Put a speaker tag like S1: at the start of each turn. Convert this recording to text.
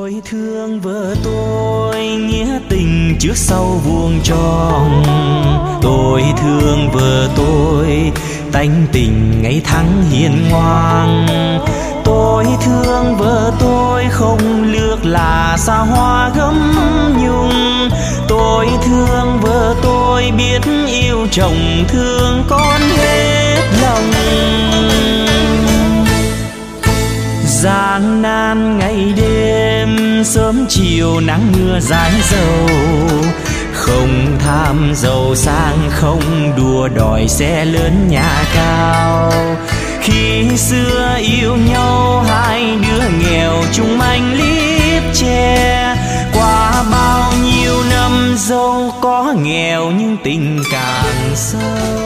S1: Tôi thương vợ tôi nghĩa tình trước sau vuông tròn. Tôi thương vợ tôi tánh tình ngày thắng hiền ngoan. Tôi thương vợ tôi không lược là xa hoa gấm nhung. Tôi thương vợ tôi biết yêu chồng thương con hết lòng. Gian nan ngày đêm sớm chiều nắng mưa rái dầu. Không tham giàu sang không đua đòi xe lớn nhà cao. Khi xưa yêu nhau hai đứa nghèo chung anh liếp che. Qua bao nhiêu năm dâu có nghèo nhưng tình càng sâu.